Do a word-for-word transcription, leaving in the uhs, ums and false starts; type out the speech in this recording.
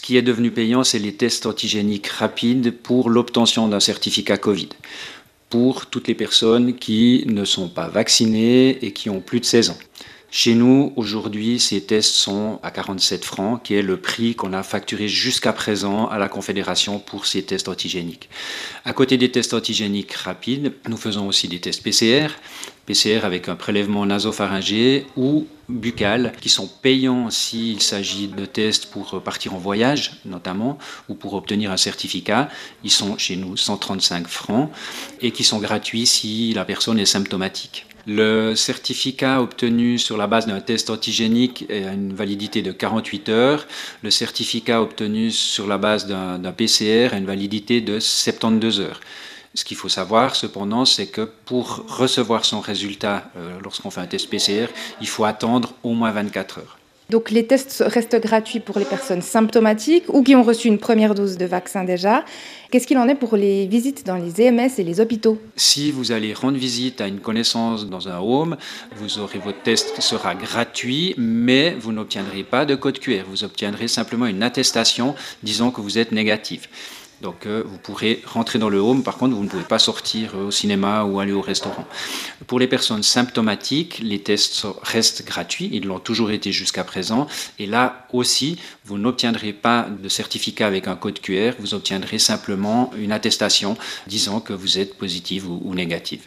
qui est devenu payant, c'est les tests antigéniques rapides pour l'obtention d'un certificat Covid, pour toutes les personnes qui ne sont pas vaccinées et qui ont plus de seize ans. Chez nous, aujourd'hui, ces tests sont à quarante-sept francs, qui est le prix qu'on a facturé jusqu'à présent à la Confédération pour ces tests antigéniques. À côté des tests antigéniques rapides, nous faisons aussi des tests P C R, P C R avec un prélèvement nasopharyngé ou buccal, qui sont payants s'il s'agit de tests pour partir en voyage, notamment, ou pour obtenir un certificat. Ils sont chez nous cent trente-cinq francs et qui sont gratuits si la personne est symptomatique. Le certificat obtenu sur la base d'un test antigénique a une validité de quarante-huit heures. Le certificat obtenu sur la base d'un, d'un P C R a une validité de soixante-douze heures. Ce qu'il faut savoir, cependant, c'est que pour recevoir son résultat euh, lorsqu'on fait un test P C R, il faut attendre au moins vingt-quatre heures. Donc les tests restent gratuits pour les personnes symptomatiques ou qui ont reçu une première dose de vaccin déjà. Qu'est-ce qu'il en est pour les visites dans les E M S et les hôpitaux ? Si vous allez rendre visite à une connaissance dans un home, vous aurez votre test qui sera gratuit, mais vous n'obtiendrez pas de code Q R. Vous obtiendrez simplement une attestation disant que vous êtes négatif. Donc euh, vous pourrez rentrer dans le home, par contre vous ne pouvez pas sortir euh, au cinéma ou aller au restaurant. Pour les personnes symptomatiques, les tests restent gratuits, ils l'ont toujours été jusqu'à présent, et là aussi vous n'obtiendrez pas de certificat avec un code Q R, vous obtiendrez simplement une attestation disant que vous êtes positive ou, ou négative.